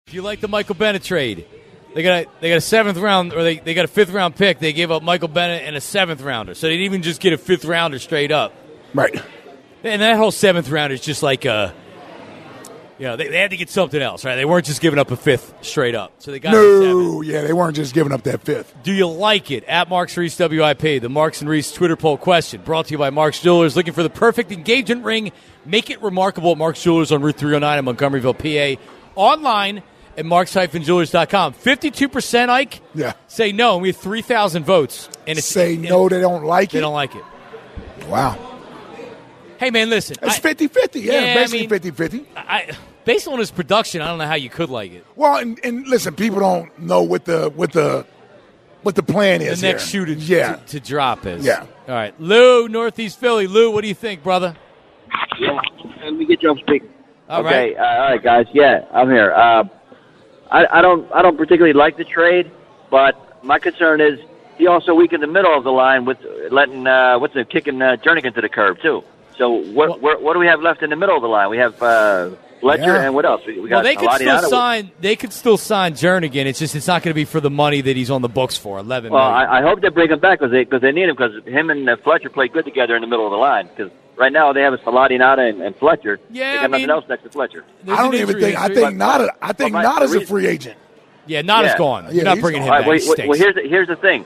If you like the Michael Bennett trade, they got a seventh round, or they got a fifth round pick. They gave up Michael Bennett and a seventh rounder, so they didn't even just get a fifth rounder straight up. Right. And that whole seventh round is just like they had to get something else, right? They weren't just giving up a fifth straight up, so they got a seventh. Yeah, they weren't just giving up that fifth. Do you like it? At Marks Reese WIP, the Marks and Reese Twitter poll question, brought to you by Marks Jewelers. Looking for the perfect engagement ring? Make it remarkable at Marks Jewelers on Route 309 in Montgomeryville, PA. Online at marks-jewelers.com. 52%, Ike, say no, and we have 3,000 votes. And it's, they don't like it? They don't like it. Wow. Hey, man, listen. It's 50-50. Yeah, basically 50-50. Based on his production, I don't know how you could like it. Well, and listen, people don't know what the plan is. The next shoe to drop is. Yeah. All right. Lou, Northeast Philly. Lou, what do you think, brother? Yeah. Let me get you on speaker. All right, guys. Yeah, I'm here. I don't particularly like the trade, but my concern is he also weakened the middle of the line with letting kicking Jernigan to the curb too. So what do we have left in the middle of the line? We have Fletcher and what else? We got they could still sign. They could still sign Jernigan. It's not going to be for the money that he's on the books for. $11 million. I hope they bring him back because they need him, because him and Fletcher play good together in the middle of the line. Because right now they have a Saladinata and Fletcher. Yeah, they got nothing else next to Fletcher. I don't even think. I think Nada's a free agent. Yeah, Nada's gone. You're not bringing him back. Well, here's the thing.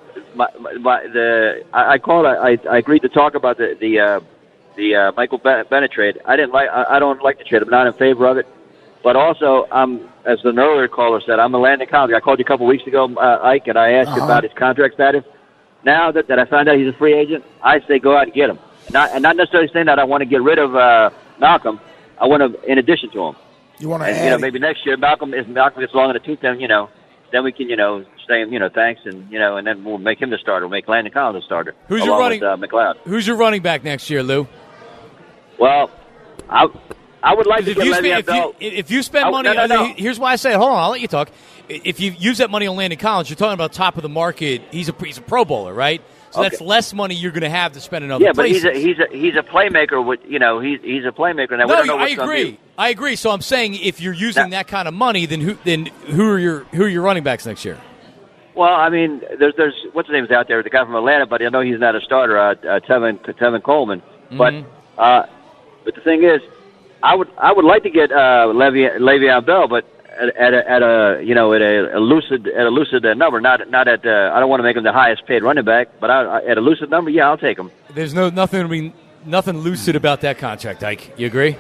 I agreed to talk about the Michael Bennett trade. I don't like the trade. I'm not in favor of it. But also, as an earlier caller said, I'm a Landon Collins. I called you a couple weeks ago, Ike, and I asked you about his contract status. Now that I found out he's a free agent, I say go out and get him. And not necessarily saying that I want to get rid of Malcolm. I want to, in addition to him. You want to maybe next year Malcolm gets long in the tooth, then we can say thanks, and and then we'll make him the starter. We'll make Landon Collins the starter. Who's your running McLeod? Who's your running back next year, Lou? Well, I would like to get Le'Veon Bell. If you spend money, here's why I say, hold on, I'll let you talk. If you use that money on Landon Collins, you're talking about top of the market. He's a Pro Bowler, right? So that's less money you're going to have to spend in other places. But he's a playmaker. He's a playmaker. And we don't know what's going to be. I agree. So I'm saying if you're using that kind of money, then who are your running backs next year? Well, I mean, there's what's his name is out there, the guy from Atlanta, but I know he's not a starter, Tevin Coleman. Mm-hmm. But the thing is, I would like to get Le'Veon Bell, but at a lucid number, not at I don't want to make him the highest paid running back, but at a lucid number, yeah, I'll take him. There's nothing lucid about that contract, Ike. You agree?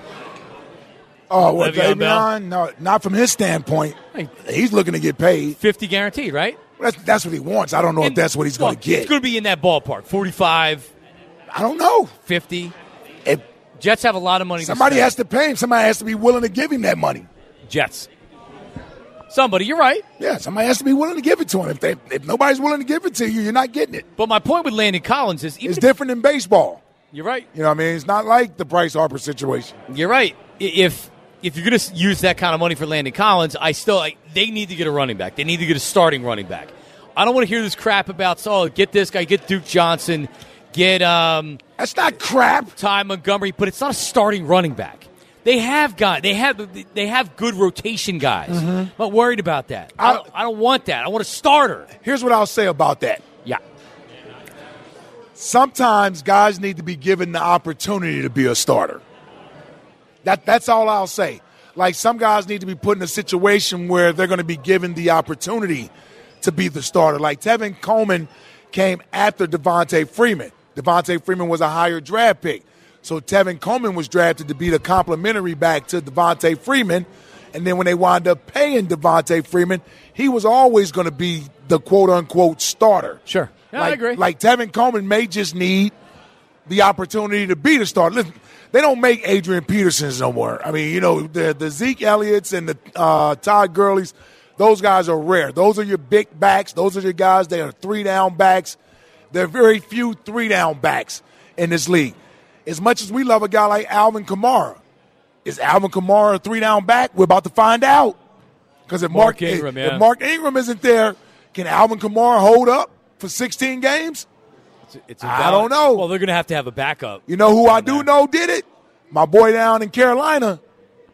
Oh, well, Le'Veon? No, not from his standpoint. He's looking to get paid. 50 guaranteed, right? That's what he wants. I don't know if that's what he's going to get. It's going to be in that ballpark. 45. I don't know. 50. Jets have a lot of money. Somebody has to pay him. Somebody has to be willing to give him that money. Jets. Somebody, you're right. Yeah, somebody has to be willing to give it to him. If nobody's willing to give it to you, you're not getting it. But my point with Landon Collins is it's different in baseball. You're right. You know what I mean? It's not like the Bryce Harper situation. You're right. If you're going to use that kind of money for Landon Collins, they need to get a running back. They need to get a starting running back. I don't want to hear this crap about, get this guy, get Duke Johnson, get that's not crap. Ty Montgomery, but it's not a starting running back. They have good rotation guys. Mm-hmm. I'm not worried about that. I don't want that. I want a starter. Here's what I'll say about that. Yeah. Sometimes guys need to be given the opportunity to be a starter. That's all I'll say. Like, some guys need to be put in a situation where they're going to be given the opportunity to be the starter. Like, Tevin Coleman came after Devontae Freeman. Devontae Freeman was a higher draft pick. So Tevin Coleman was drafted to be the complementary back to Devontae Freeman. And then when they wound up paying Devontae Freeman, he was always going to be the quote-unquote starter. Sure. Yeah, I agree. Like, Tevin Coleman may just need the opportunity to be the starter. Listen, they don't make Adrian Petersons no more. I mean, the Zeke Elliott's and the Todd Gurley's, those guys are rare. Those are your big backs. Those are your guys. They are 3-down backs. There are very few 3-down backs in this league. As much as we love a guy like Alvin Kamara, is Alvin Kamara a 3-down back? We're about to find out. Because if Mark Ingram isn't there, can Alvin Kamara hold up for 16 games? I don't know. Well, they're going to have a backup. You know who I do know did it? My boy down in Carolina,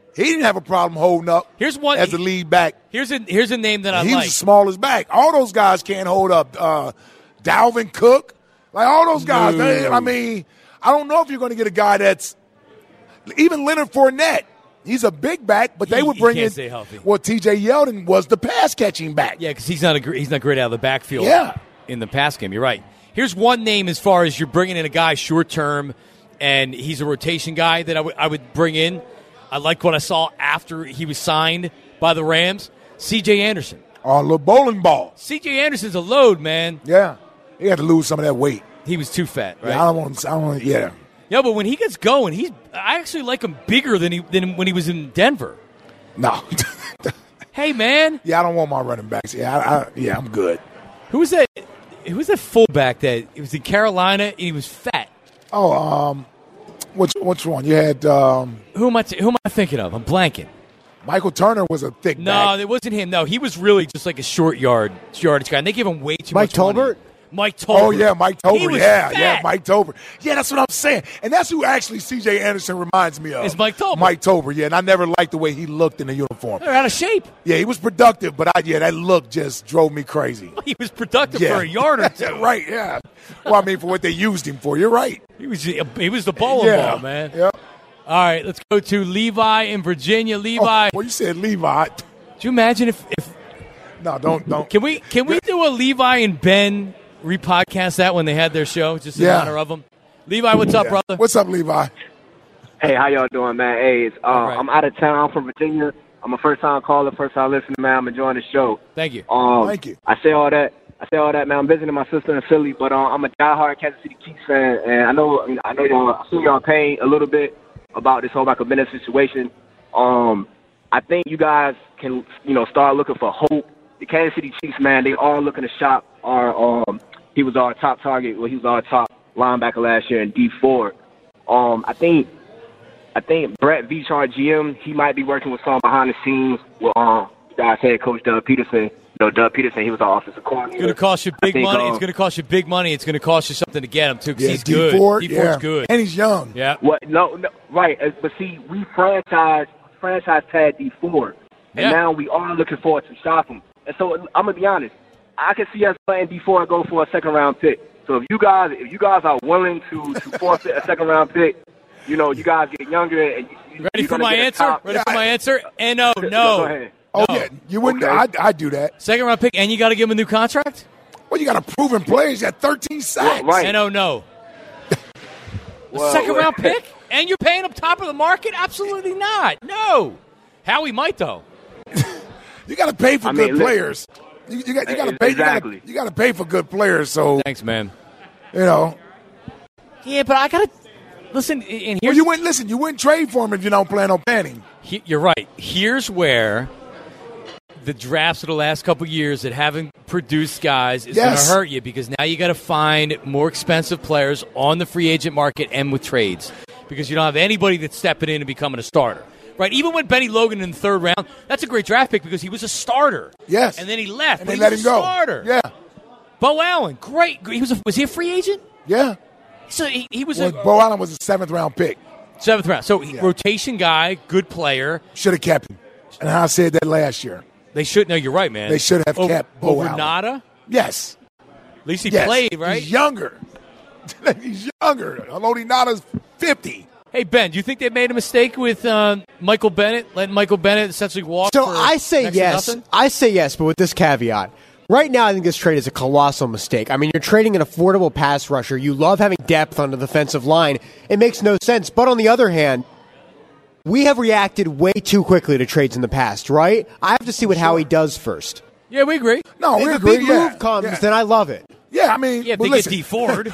He didn't have a problem holding up Here's one as the lead back. Here's a name that I He like. was the smallest back. All those guys can't hold up. Dalvin Cook, like all those guys. No. I don't know if you're going to get a guy that's even Leonard Fournette. He's a big back, but they would bring can't in. stay healthy. Well, T.J. Yeldon was the pass catching back. Yeah, because he's not great out of the backfield. Yeah. In the pass game, you're right. Here's one name as far as you're bringing in a guy short term, and he's a rotation guy that I would bring in. I like what I saw after he was signed by the Rams. C.J. Anderson. Oh, a little bowling ball. C.J. Anderson's a load, man. Yeah, he had to lose some of that weight. He was too fat, right? Yeah, I don't want. Yeah. Yeah, but when he gets going, I actually like him bigger than when he was in Denver. No. Hey, man. Yeah, I don't want my running backs. Yeah, I'm good. Who was that? Who was that fullback that it was in Carolina and he was fat? Oh, which one? You had Who am I thinking of? I'm blanking. Michael Turner was a thick No, back. it wasn't him. No, he was really just like a yardage guy. And they gave him way too Mike much money. Tolbert? Mike Tolbert. Oh, yeah, Mike He Tolbert. was Yeah, fat. Mike Tolbert. Yeah, that's what I'm saying. And that's who actually C.J. Anderson reminds me of. It's Mike Tolbert. Mike Tolbert, yeah. And I never liked the way he looked in the uniform. They're out of shape. Yeah, he was productive, but that look just drove me crazy. He was productive Yeah. for a yard or two. Right, yeah. Well, I mean, for what they used him for, you're right. He was the bowling Yeah. ball, man. Yeah. All right, let's go to Levi in Virginia. Levi, Well, you said Levi. do you imagine if No, don't. can we do a Levi and Ben repodcast that when they had their show, just in Yeah. honor of them? Levi, what's up, brother? What's up, Levi? Hey, how y'all doing, man? Hey, right. I'm out of town. I'm from Virginia. I'm a first-time caller, first-time listener, man. I'm enjoying the show. Thank you. Thank you. I say all that, man. I'm visiting my sister in Philly, but I'm a diehard Kansas City Chiefs fan, and I know y'all. I see y'all pain a little bit about this whole Michael Bennett situation. I think you guys can, start looking for hope. The Kansas City Chiefs, man, they are looking to shop he was our top target. Well, he was our top linebacker last year in D4. I think Brett Veach, our GM, he might be working with some behind the scenes with guys head coach Doug Peterson. Doug Peterson, he was our offensive coordinator. It's going to cost you big money. It's going to cost you big money. It's going to cost you something to get him, too, because he's good. D4's D4's good. And he's young. Yeah. What? No, right. But see, we franchise tag D4, and Yeah. now we are looking forward to shopping. And so I'm gonna be honest. I can see us playing D4 and go for a second-round pick. So if you guys are willing to forfeit a second-round pick, you guys get younger and Ready for my answer? Ready for my answer? N-O, Go no. ahead. Oh, No. yeah. You wouldn't. Okay. I'd do that. Second round pick, and you got to give him a new contract? Well, you got a proven player. He's got 13 sacks. Right. N-O, no. Well, Second round pick? And you're paying him top of the market? Absolutely not. No. Howie might, though. You got to pay for good look- players. You got to pay. Exactly. You got to pay for good players. So Thanks, man. Yeah, but I got to listen. And here's you wouldn't trade for him if you don't plan on paying him. You're right. Here's where the drafts of the last couple of years that haven't produced guys is going to hurt you, because now you got to find more expensive players on the free agent market and with trades, because you don't have anybody that's stepping in and becoming a starter. Right? Even when Benny Logan in the third round, that's a great draft pick because he was a starter. Yes. And then he left. And but they he let was him go. A starter. Yeah. Bo Allen, great. Was he a free agent? Yeah. So he was Well, Bo Allen was a 7th round pick. 7th round. So rotation guy, good player. Should have kept him. And I said that last year. They should. No, you're right, man. They should have kept Bo over Allen. Nada. Yes. At least he played, right? He's younger. He's younger. Lodi Nada's 50. Hey, Ben, do you think they made a mistake with Michael Bennett, letting Michael Bennett essentially walk? So for I say next to yes. nothing? I say yes, but with this caveat. Right now, I think this trade is a colossal mistake. I mean, you're trading an affordable pass rusher. You love having depth on the defensive line. It makes no sense. But on the other hand, we have reacted way too quickly to trades in the past, right? I have to see what Howie does first. Yeah, we agree. No, If we a agree. big yeah. move comes, Yeah. then I love it. Yeah, I mean, Yeah, if but they listen, get D4'd.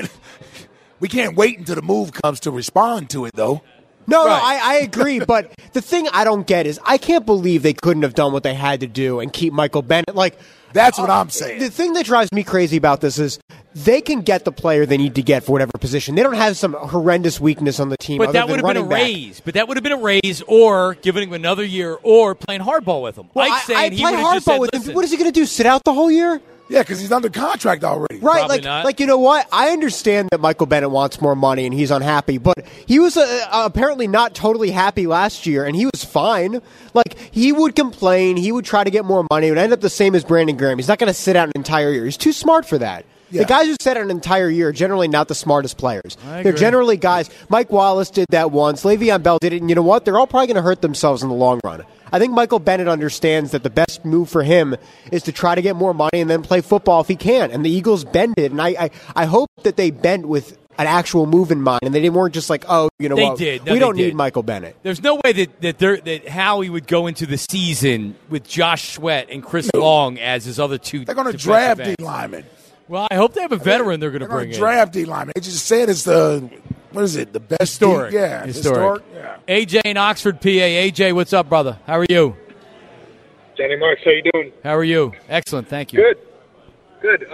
We can't wait until the move comes to respond to it, though. No, Right. I agree. But the thing I don't get is I can't believe they couldn't have done what they had to do and keep Michael Bennett. Like, That's what I'm saying. the thing that drives me crazy about this is they can get the player they need to get for whatever position. They don't have some horrendous weakness on the team. But other that than would have been a running back. raise. But that would have been a raise, or giving him another year, or playing hardball with him. Well, Ike's saying I he play would have just hardball said, with listen. him. What is he going to do? Sit out the whole year? Yeah, because he's under contract already. Right, Probably not. like you know what? I understand that Michael Bennett wants more money and he's unhappy, but he was apparently not totally happy last year, and he was fine. Like, he would complain, he would try to get more money. It would end up the same as Brandon Graham. He's not going to sit out an entire year. He's too smart for that. Yeah. The guys who sit out an entire year are generally not the smartest players. I They're agree. generally guys. Mike Wallace did that once. Le'Veon Bell did it, and you know what? They're all probably going to hurt themselves in the long run. I think Michael Bennett understands that the best move for him is to try to get more money and then play football if he can. And the Eagles bended, and I hope that they bent with an actual move in mind, and they weren't just like, oh, you know They what, did. No, we they don't did. need Michael Bennett. There's no way that Howie would go into the season with Josh Sweat and Chris Long as his other two. They're going to defensive draft D ends. linemen. Well, I hope they have a veteran they're going to They're going bring to in. draft D linemen. They just said it's the best Historic. D? Yeah, Historic. Yeah. AJ in Oxford, PA. AJ, what's up, brother? How are you? Johnny Marks, how you doing? How are you? Excellent, thank you. Good.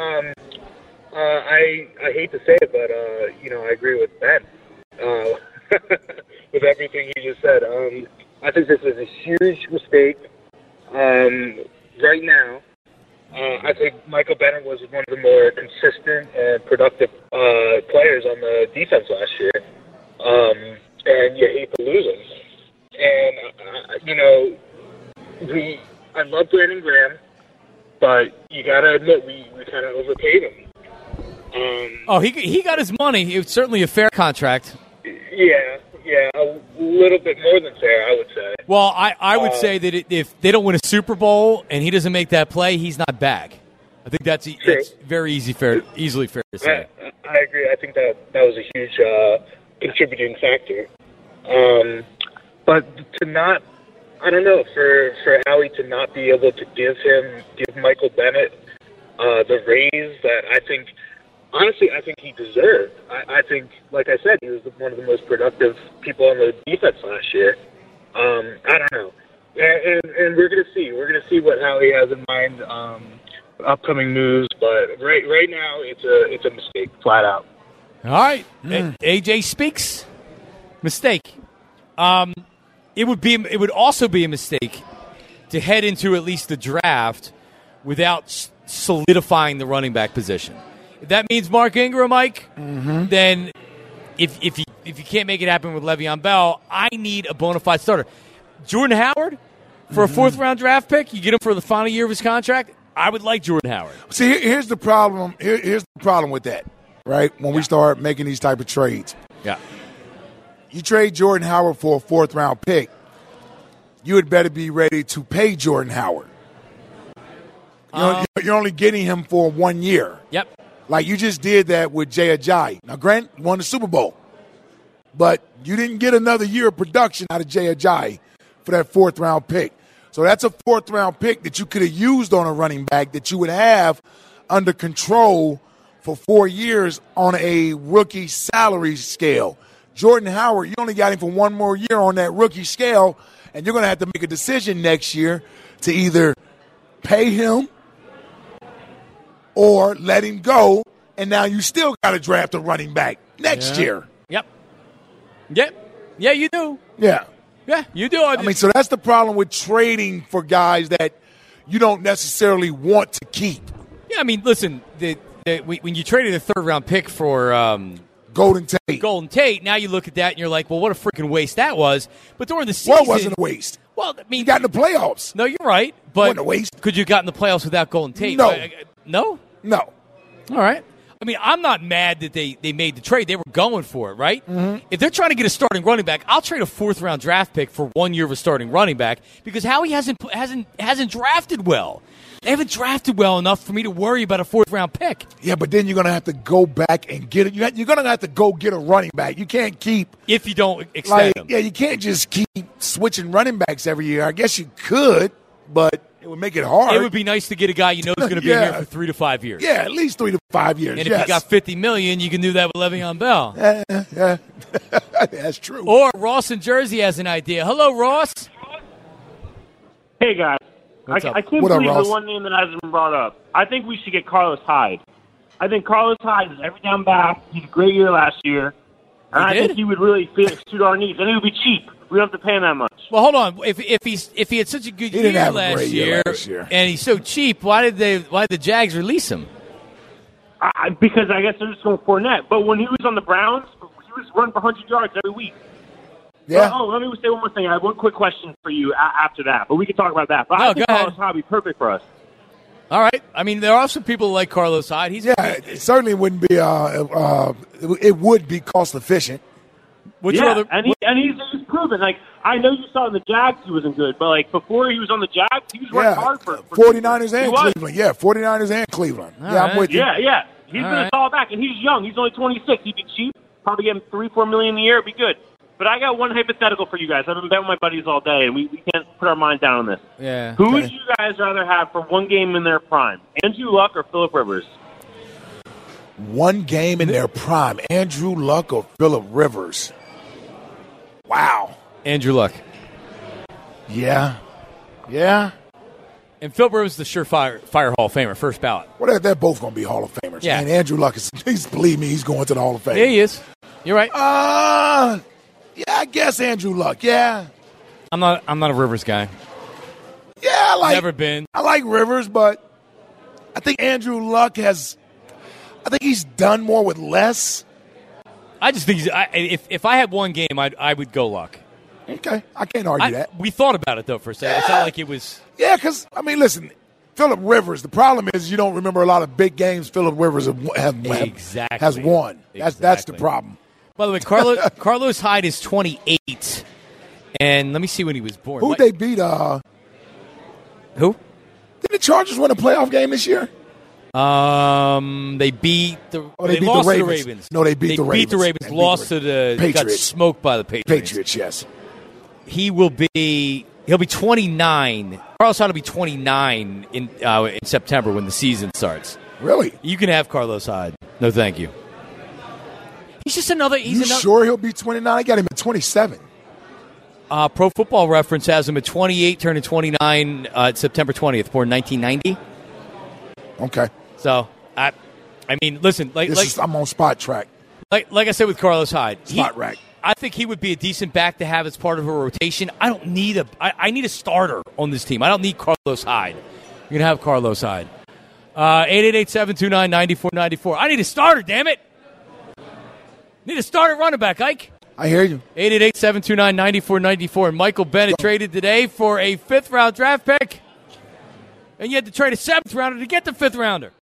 I hate to say it, but I agree with Ben with everything he just said. I think this is a huge mistake. Right now, I think Michael Bennett was one of the more consistent and productive players on the defense last year, and you hate to lose him. And I love Brandon Graham, but you got to admit we kind of overpaid him. He got his money. It was certainly a fair contract. Yeah, a little bit more than fair, I would say. Well, I would say that if they don't win a Super Bowl and he doesn't make that play, he's not back. I think that's very easily fair to say. I agree. I think that was a huge contributing factor. But to not, I don't know, for Howie to not be able to give Michael Bennett the raise that I think he deserved. I think, like I said, he was one of the most productive people on the defense last year. I don't know. And we're going to see. We're going to see what Howie has in mind, upcoming moves. But right now, it's a mistake, flat out. All right. AJ speaks. Mistake. It would also be a mistake to head into at least the draft without solidifying the running back position. If that means Mark Ingram, Mike, then if you can't make it happen with Le'Veon Bell, I need a bona fide starter. Jordan Howard for a fourth-round draft pick, you get him for the final year of his contract, I would like Jordan Howard. See, here's the problem. Here's the problem with that, right? When we start making these type of trades. Yeah. You trade Jordan Howard for a fourth-round pick, you had better be ready to pay Jordan Howard. You're only getting him for 1 year. Yep. Like you just did that with Jay Ajayi. Now, Grant won the Super Bowl, but you didn't get another year of production out of Jay Ajayi for that fourth-round pick. So that's a fourth-round pick that you could have used on a running back that you would have under control for 4 years on a rookie salary scale. Jordan Howard, you only got him for 1 more year on that rookie scale, and you're going to have to make a decision next year to either pay him or let him go, and now you still got to draft a running back next year. Yep. Yeah, you do. Yeah. Yeah, you do. I mean, so that's the problem with trading for guys that you don't necessarily want to keep. Yeah, I mean, listen, when you traded a third-round pick for Golden Tate, now you look at that and you're like, well, what a freaking waste that was. But during the season... Well, it wasn't a waste. Well, I mean... He got in the playoffs. No, you're right. But wasn't a waste. Could you have gotten the playoffs without Golden Tate? No. No? No. All right. I mean, I'm not mad that they made the trade. They were going for it, right? Mm-hmm. If they're trying to get a starting running back, I'll trade a fourth-round draft pick for 1 year of a starting running back because Howie hasn't drafted well. They haven't drafted well enough for me to worry about a fourth-round pick. Yeah, but then you're going to have to go back and get it. You're going to have to go get a running back. You can't keep... If you don't extend them. Yeah, you can't just keep switching running backs every year. I guess you could, but it would make it hard. It would be nice to get a guy you know is going to be here for 3 to 5 years. Yeah, at least 3 to 5 years, And if you got $50 million, you can do that with Le'Veon Bell. Yeah, that's true. Or Ross in Jersey has an idea. Hello, Ross. Hey, guys. What's up? I can't What up, believe Ross? the one name that hasn't been brought up. I think we should get Carlos Hyde. I think Carlos Hyde is every down back. He had a great year last year. And I did? think he would really suit our needs, and he would be cheap. We don't have to pay him that much. Well, hold on. If he had such a good didn't year have a last great year year, last year. and he's so cheap, why did the Jags release him? Because I guess they're just going Fournette. But when he was on the Browns, he was running for 100 yards every week. Yeah. Oh, let me say one more thing. I have one quick question for you after that, but we can talk about that. But No, I think go ahead. Carlos Hyde would be perfect for us. All right. I mean, there are some people who like Carlos Hyde. Yeah, it certainly wouldn't be. It would be cost efficient. And he's proven. Like, I know you saw in the Jags he wasn't good, but like before he was on the Jags, he was running hard for 49ers and he was. Cleveland. Yeah, 49ers and Cleveland. All yeah, right. I'm with you. Yeah. He's been a solid back, and he's young. He's only 26. He'd be cheap. Probably get him $3-4 million a year. It'd be good. But I got one hypothetical for you guys. I've been betting with my buddies all day, and we can't put our minds down on this. Yeah. Who would you guys rather have for one game in their prime, Andrew Luck or Phillip Rivers? One game in their prime, Andrew Luck or Phillip Rivers. Wow. Andrew Luck. Yeah. And Phillip Rivers is the surefire Hall of Famer, first ballot. Well, they're both going to be Hall of Famers. Yeah. And Andrew Luck believe me, he's going to the Hall of Fame. Yeah, he is. You're right. Yeah, I guess Andrew Luck. Yeah. I'm not a Rivers guy. Yeah, Never been. I like Rivers, but I think Andrew Luck he's done more with less. I just think if I had one game, I would go Luck. Okay, I can't argue that. We thought about it, though, for a second. It's not like it was... Yeah, because, listen, Phillip Rivers, the problem is you don't remember a lot of big games Phillip Rivers has won. That's the problem. By the way, Carlos Hyde is 28, and let me see when he was born. Who'd they beat? Who? Did the Chargers win a playoff game this year? They beat the. They lost to the Ravens. No, they beat the Ravens. Beat the Ravens. Lost to the Patriots. Got smoked by the Patriots. Patriots, yes. He'll be 29. Carlos Hyde will be 29 in September when the season starts. Really? You can have Carlos Hyde. No, thank you. He's just another. Sure he'll be 29? I got him at 27. Pro Football Reference has him at 28, turning 29 September 20th, born 1990. Okay. So, I mean, listen. I'm on Spot Track. Like I said with Carlos Hyde. Spot Rack. I think he would be a decent back to have as part of a rotation. I don't need I need a starter on this team. I don't need Carlos Hyde. You're going to have Carlos Hyde. 888-729-9494. I need a starter, damn it. Need a starter running back, Ike. I hear you. 888-729-9494. And Michael Bennett traded today for a 5th-round draft pick. And you had to trade a 7th rounder to get the 5th rounder.